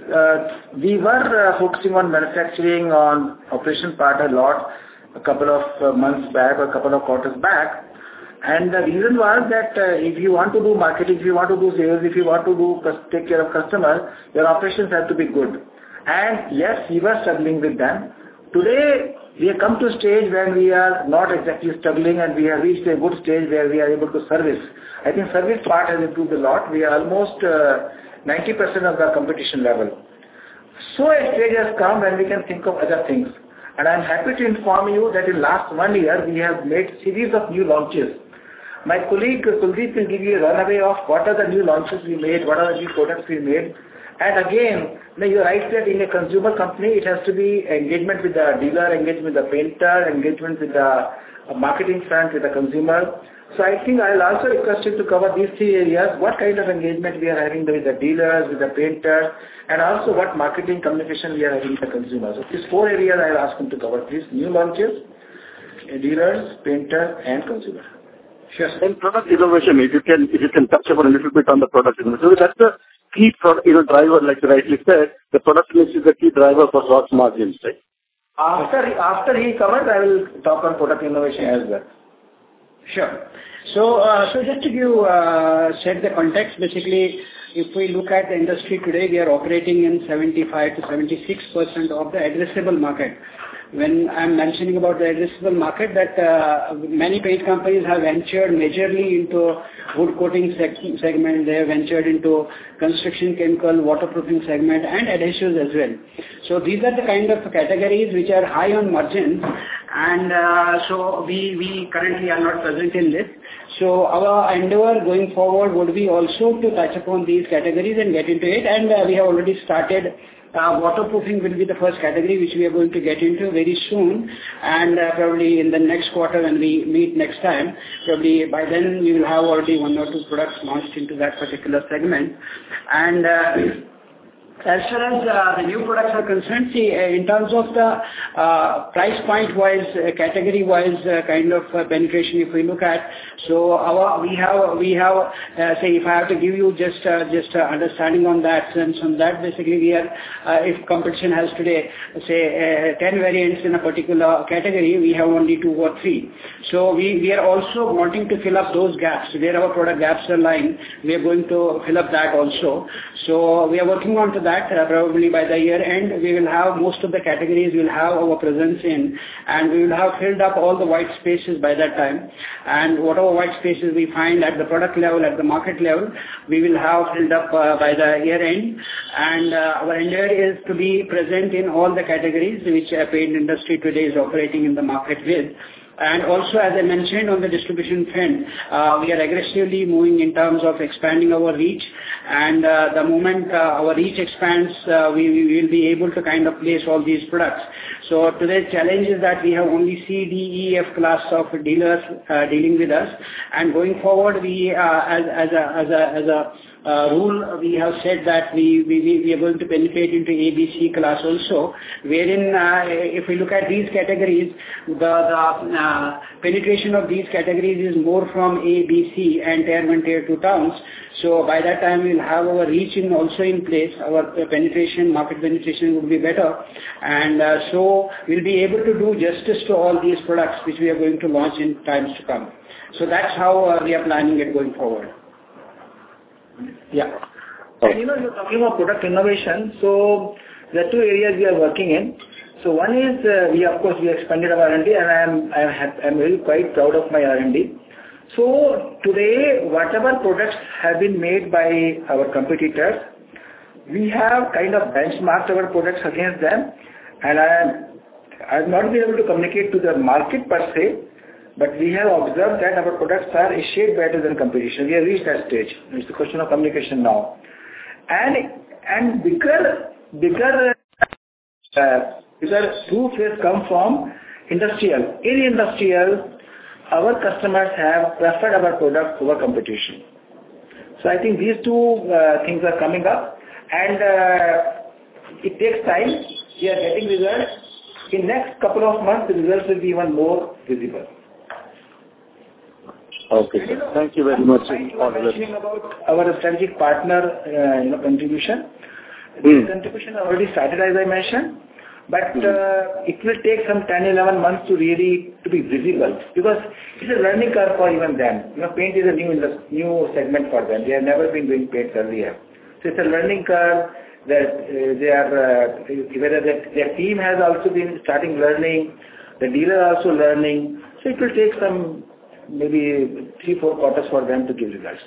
We were focusing on manufacturing, on operation part a lot, a couple of months back or a couple of quarters back. And the reason was that if you want to do marketing, if you want to do sales, if you want to take care of customers, your operations have to be good. And yes, we were struggling with them. Today, we have come to a stage where we are not exactly struggling, and we have reached a good stage where we are able to service. I think service part has improved a lot. We are almost 90% of the competition level. So a stage has come when we can think of other things. And I am happy to inform you that in last 1 year, we have made series of new launches. My colleague Kuldeep will give you a runaway of what are the new launches we made, what are the new products we made. And again, you're right that in a consumer company, it has to be engagement with the dealer, engagement with the painter, engagement with the marketing front, with the consumer. So I think I'll also request him to cover these 3 areas, what kind of engagement we are having with the dealers, with the painter, and also what marketing communication we are having with the consumers. So these 4 areas I'll ask him to cover, please. New launches, dealers, painter, and consumer. Sure. And product innovation, if you can touch upon a little bit on the product innovation. So that's the key driver, like you rightly said, the product mix is the key driver for gross margins, right? After he covers, I will talk on product innovation as well. Sure. So just to set the context, basically, if we look at the industry today, we are operating in 75 to 76% of the addressable market. When I'm mentioning about the addressable market, that many paint companies have ventured majorly into wood coating segment. They have ventured into construction chemical, waterproofing segment, and adhesives as well. So these are the kind of categories which are high on margins, and so we currently are not present in this. So our endeavor going forward would be also to touch upon these categories and get into it, and we have already started. Waterproofing will be the first category which we are going to get into very soon, and probably in the next quarter when we meet next time, probably by then we will have already 1 or 2 products launched into that particular segment. And as far as the new products are concerned, see, in terms of the price point wise, category wise kind of penetration, if we look at, so we have say if I have to give you just understanding on that sense, on that basically we are if competition has today say 10 variants in a particular category, we have only 2 or 3. So we are also wanting to fill up those gaps where our product gaps are lying. We are going to fill up that also. So we are working on to that. Probably by the year end, we will have most of the categories we will have our presence in, and we will have filled up all the white spaces by that time. And whatever white spaces we find at the product level, at the market level, we will have filled up by the year end. And our endeavor is to be present in all the categories which a paint industry today is operating in the market with. And also, as I mentioned on the distribution front, we are aggressively moving in terms of expanding our reach. And the moment our reach expands, we will be able to kind of place all these products. So today's challenge is that we have only C, D, E, F class of dealers dealing with us. And going forward, we as a rule, we have said that we are going to penetrate into A, B, C class also, wherein if we look at these categories, the penetration of these categories is more from A, B, C, and Tier 1, Tier 2 towns. So by that time, we'll have our reach also in place. Our market penetration will be better. And so we'll be able to do justice to all these products which we are going to launch in times to come. So that's how we are planning it going forward. Yeah. And you're talking about product innovation. So there are two areas we are working in. So one is we expanded our R&D, and I'm really quite proud of my R&D. So today, whatever products have been made by our competitors, we have kind of benchmarked our products against them, and I've not been able to communicate to the market per se, but we have observed that our products are a shade better than competition. We have reached that stage. It's a question of communication now, and bigger proof has come from industrial. In industrial, our customers have preferred our product over competition. So I think these two things are coming up, and it takes time. We are getting results. In next couple of months, the results will be even more visible. Okay, sir. Thank you very much. Mentioning about our strategic partner contribution. The contribution already started, as I mentioned, but it will take some 10-11 months to be visible, because it's a learning curve for even them. Paint is a new segment for them. They have never been doing paints earlier. So it's a learning curve that whether their team has also been starting learning, the dealer also learning. So it will take some maybe 3-4 quarters for them to give results.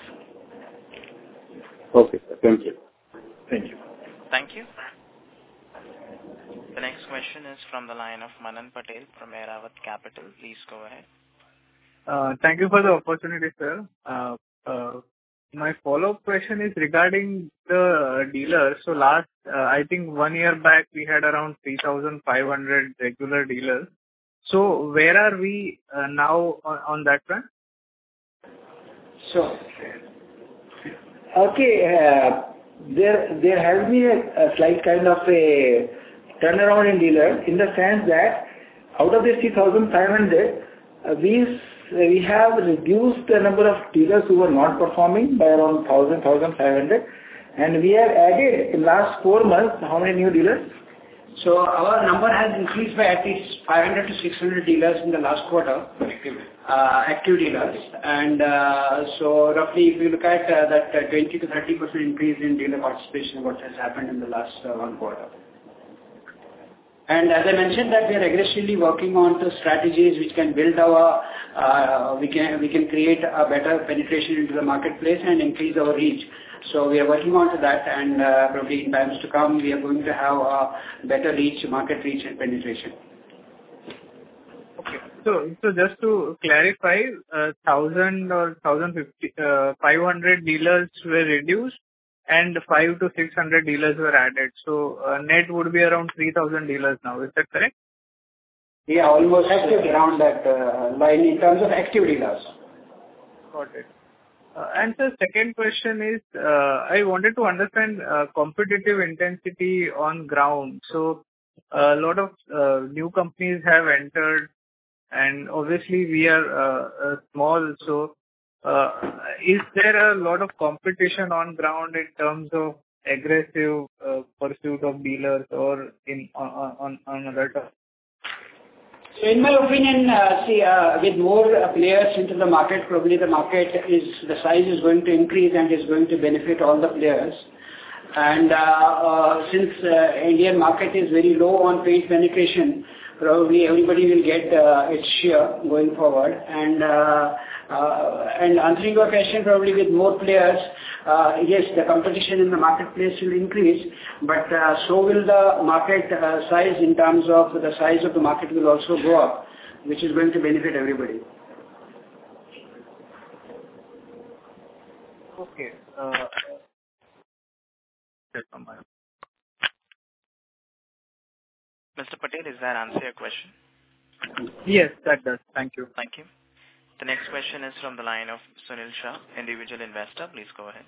Okay, sir. Thank you. Thank you. Thank you. The next question is from the line of Manan Patel from Airavat Capital. Please go ahead. Thank you for the opportunity, sir. My follow-up question is regarding the dealers. So last, I think 1 year back, we had around 3,500 regular dealers. So where are we now on that front? So, okay, there has been a slight kind of a turnaround in dealers, in the sense that out of the 3,500, we have reduced the number of dealers who were not performing by around 1,500, and we have added in last 4 months how many new dealers? So our number has increased by at least 500 to 600 dealers in the last quarter, active dealers, and so roughly if you look at that 20 to 30% increase in dealer participation, what has happened in the last 1 quarter. And as I mentioned, that we are aggressively working on the strategies which can build we can create a better penetration into the marketplace and increase our reach. So we are working on to that, and probably in times to come, we are going to have a better reach, market reach and penetration. Okay. So just to clarify, 1,000 or 500 dealers were reduced, and 500 to 600 dealers were added. So net would be around 3,000 dealers now. Is that correct? Yeah, almost around that line in terms of active dealers. Got it. And the second question is, I wanted to understand competitive intensity on ground. So a lot of new companies have entered, and obviously we are small. So is there a lot of competition on ground in terms of aggressive pursuit of dealers or on other terms? So in my opinion, with more players into the market, probably the size is going to increase and is going to benefit all the players. And since Indian market is very low on paint penetration, probably everybody will get its share going forward. And answering your question, probably with more players, yes, the competition in the marketplace will increase, but so will the market size in terms of the size of the market will also go up, which is going to benefit everybody. Okay. Mr. Patel, does that answer your question? Yes, that does. Thank you. Thank you. The next question is from the line of Sunil Shah, individual investor. Please go ahead.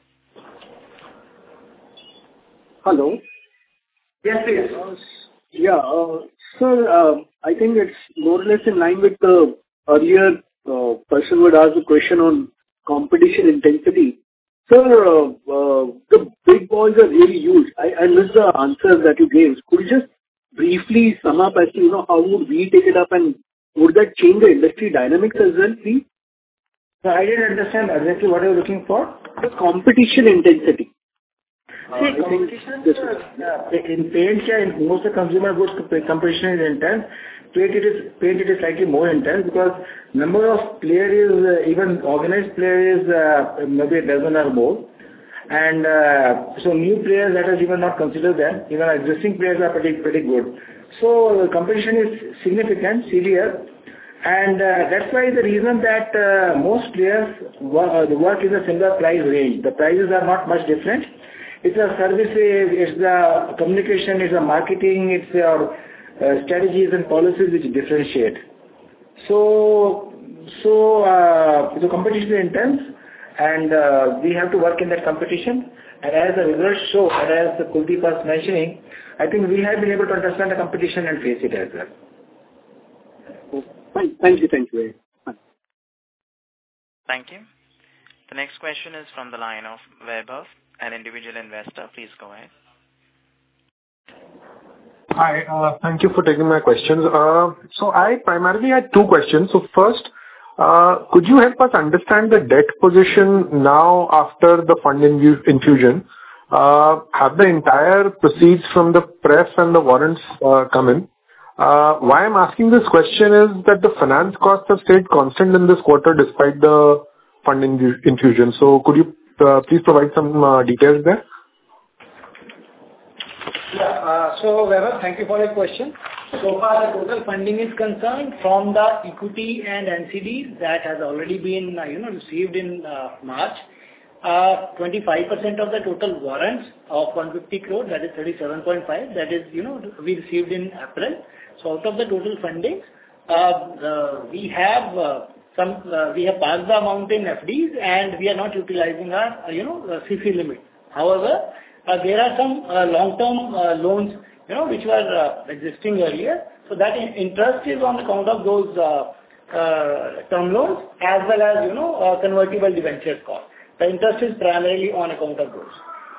Hello. Yes, please. Sir, I think it's more or less in line with the earlier person would ask a question on competition intensity. Sir, the big balls are really huge. I missed the answers that you gave. Could you just briefly sum up as to, how would we take it up, and would that change the industry dynamics as well, please? So I didn't understand exactly what you're looking for. The competition intensity. See, competition in paint care, in most of the consumer goods, competition is intense. Paint it is slightly more intense because number of players is even organized players maybe a dozen or more, and so new players that is even not considered them. Even existing players are pretty good. So the competition is significant, severe, and that's why the reason that most players work in a similar price range. The prices are not much different. It's a services, it's the communication, it's the marketing, it's your strategies and policies which differentiate. So the competition is intense, and we have to work in that competition. And as the results show, and as Kuldeep was mentioning, I think we have been able to understand the competition and face it as well. Thank you very much. Thank you. The next question is from the line of Vaibhav, an individual investor. Please go ahead. Hi, thank you for taking my questions. So I primarily had two questions. So first, could you help us understand the debt position now after the fund infusion? Have the entire proceeds from the pref and the warrants come in? Why I'm asking this question is that the finance costs have stayed constant in this quarter despite the fund infusion. So could you please provide some details there? Yeah. So Vaibhav, thank you for your question. So far, the total funding is concerned from the equity and NCDs that has already been received in March. 25% of the total warrants of 150 crore, that is 37.5, that is we received in April. So out of the total funding, we have passed the amount in FDs, and we are not utilizing our CC limit. However, there are some long-term loans which were existing earlier. So that interest is on account of those term loans as well as convertible debentures cost. The interest is primarily on account of those.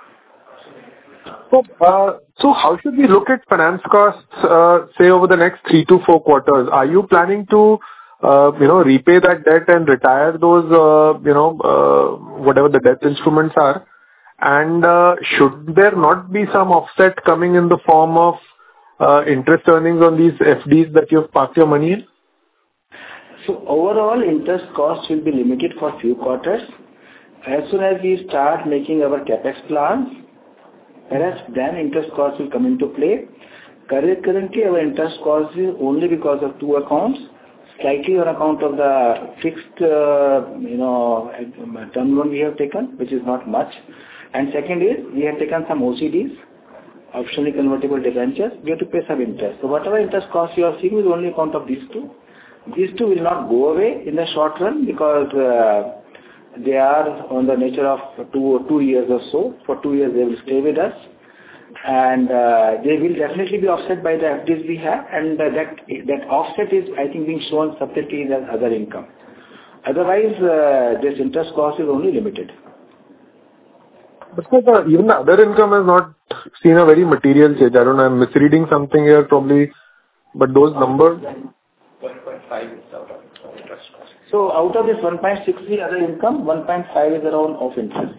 So how should we look at finance costs, say over the next 3 to 4 quarters? Are you planning to, repay that debt and retire those, whatever the debt instruments are? And should there not be some offset coming in the form of interest earnings on these FDs that you have parked your money in? So overall, interest costs will be limited for a few quarters. As soon as we start making our capex plans, perhaps then interest costs will come into play. Currently, our interest cost is only because of two accounts. Slightly on account of the fixed, term loan we have taken, which is not much. And second is, we have taken some OCDs, optionally convertible debentures. We have to pay some interest. So whatever interest costs you are seeing is only account of these two. These two will not go away in the short run because they are on the nature of 2 years or so. For 2 years, they will stay with us. And they will definitely be offset by the FDs we have. And that offset is, I think, being shown separately as other income. Otherwise, this interest cost is only limited. But even the other income has not seen a very material change. I don't know, I'm misreading something here probably, but those numbers... 1.5 is out of interest cost. So out of this 1.6 the other income, 1.5 is around of interest.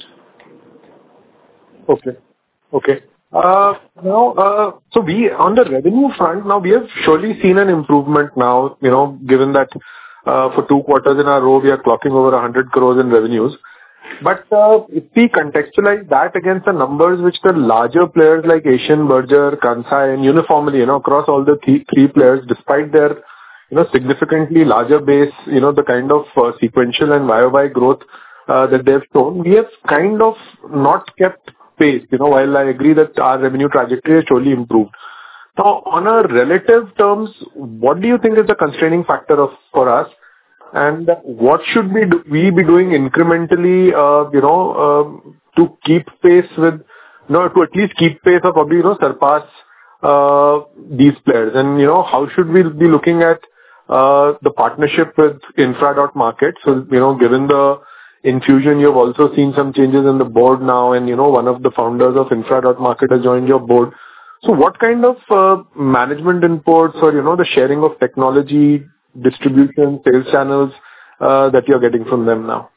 Okay. Now, so we, on the revenue front, now we have surely seen an improvement now, given that for 2 quarters in a row, we are clocking over 100 crores in revenues. But if we contextualize that against the numbers which the larger players like Asian, Berger, Kansai, and uniformly, across all the three players, despite their, significantly larger base, the kind of sequential and YOY growth that they've shown, we have kind of not kept pace, while I agree that our revenue trajectory has surely improved. Now, on a relative terms, what do you think is the constraining factor for us? And what should we be doing incrementally, to keep pace with, to at least keep pace or probably, surpass these players? And, how should we be looking at the partnership with Infra.Market. So, given the infusion, you've also seen some changes in the board now, and, one of the founders of Infra.Market has joined your board. So what kind of management inputs or, the sharing of technology, distribution, sales channels that you're getting from them now?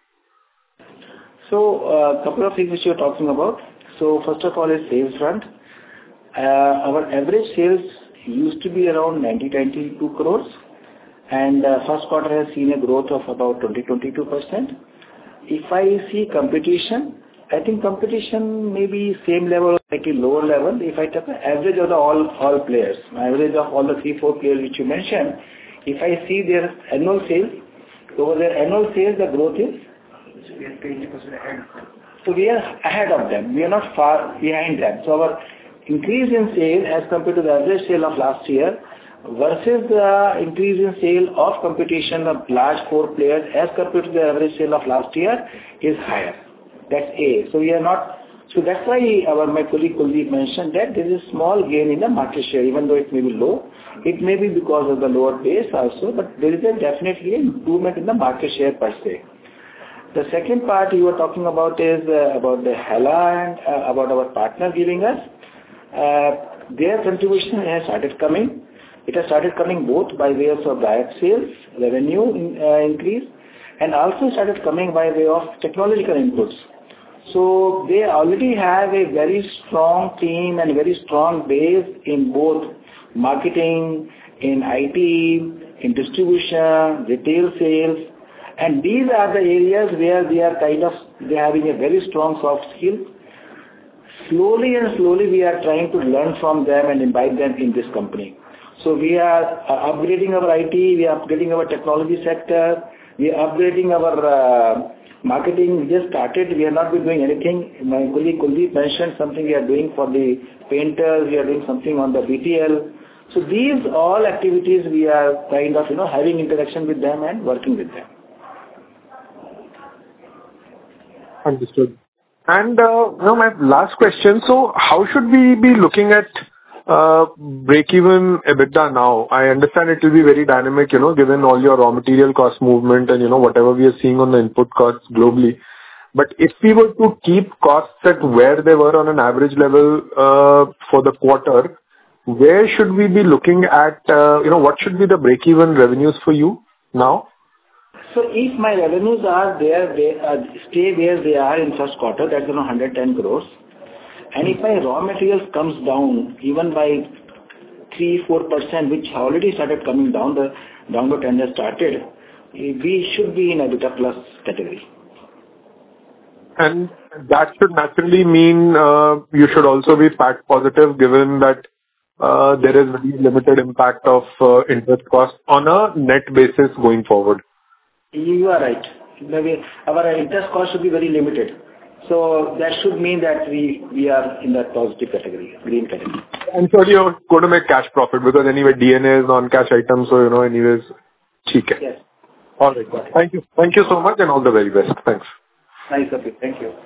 So, a couple of things which you're talking about. So, first of all is sales front. Our average sales used to be around 92 crores, and first quarter has seen a growth of about 22%. If I see competition, I think competition may be same level or slightly lower level. If I take the average of all players, average of all the 3-4 players which you mentioned, if I see their annual sales, over their annual sales, the growth is we are 20% ahead. So we are ahead of them. We are not far behind them. So our increase in sale as compared to the average sale of last year versus the increase in sale of competition of large 4 players as compared to the average sale of last year is higher. That's A. So we are not. So that's why my colleague Kuldeep mentioned that there is a small gain in the market share, even though it may be low. It may be because of the lower base also, but there is definitely an improvement in the market share per se. The second part you were talking about is about the HELA and about our partner giving us. Their contribution has started coming. It has started coming both by way of direct sales, revenue increase, and also started coming by way of technological inputs. So they already have a very strong team and very strong base in both marketing, in IT, in distribution, retail sales, and these are the areas where they're having a very strong soft skill. Slowly we are trying to learn from them and imbibe them in this company. So we are upgrading our IT, we are upgrading our technology sector, we are upgrading our marketing. We just started. We have not been doing anything. My colleague Kuldeep mentioned something we are doing for the painters. We are doing something on the BTL. So these all activities we are kind of having interaction with them and working with them. Understood. And my last question. So how should we be looking at break-even EBITDA now? I understand it will be very dynamic, given all your raw material cost movement and, whatever we are seeing on the input costs globally. But if we were to keep costs at where they were on an average level for the quarter, where should we be looking at, what should be the break-even revenues for you now? So if my revenues are there, they stay where they are in first quarter, that's 110 crores. And if my raw materials comes down even by 3-4%, which already started coming down, the downward trend has started, we should be in EBITDA plus category. And that should naturally mean you should also be PAT positive, given that there is very limited impact of interest cost on a net basis going forward. You are right. Maybe our interest cost should be very limited. So that should mean that we are in that positive category, green category. And so you're going to make cash profit because anyway DNA is on cash items, so anyways, cheap. Yes. All right. Thank you. Thank you so much and all the very best. Thanks. Nice of you. Thank you.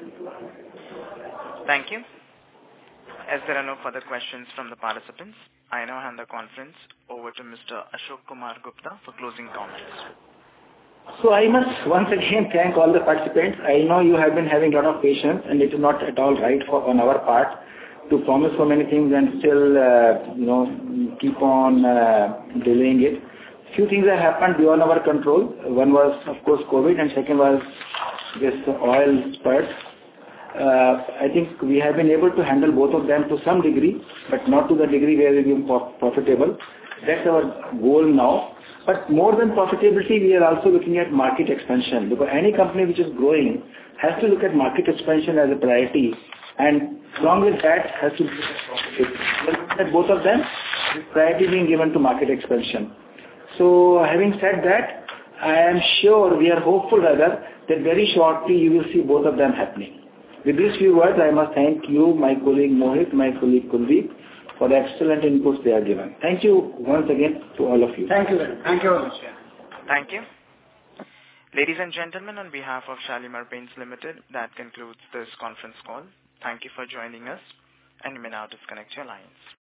Thank you. As there are no further questions from the participants, I now hand the conference over to Mr. Ashok Kumar Gupta for closing comments. So I must once again thank all the participants. I know you have been having a lot of patience, and it is not at all right on our part to promise so many things and still, keep on delaying it. Few things have happened beyond our control. One was, of course, COVID, and second was this oil spurt. I think we have been able to handle both of them to some degree, but not to the degree where we become profitable. That's our goal now. But more than profitability, we are also looking at market expansion, because any company which is growing has to look at market expansion as a priority, and along with that has to look at both of them, with priority being given to market expansion. So having said that, I am sure, we are hopeful rather, that very shortly you will see both of them happening. With these few words, I must thank you, my colleague Mohit, my colleague Kuldeep, for the excellent inputs they are given. Thank you once again to all of you. Thank you. Thank you very much. Thank you. Ladies and gentlemen, on behalf of Shalimar Paints Limited, that concludes this conference call. Thank you for joining us, and you may now disconnect your lines.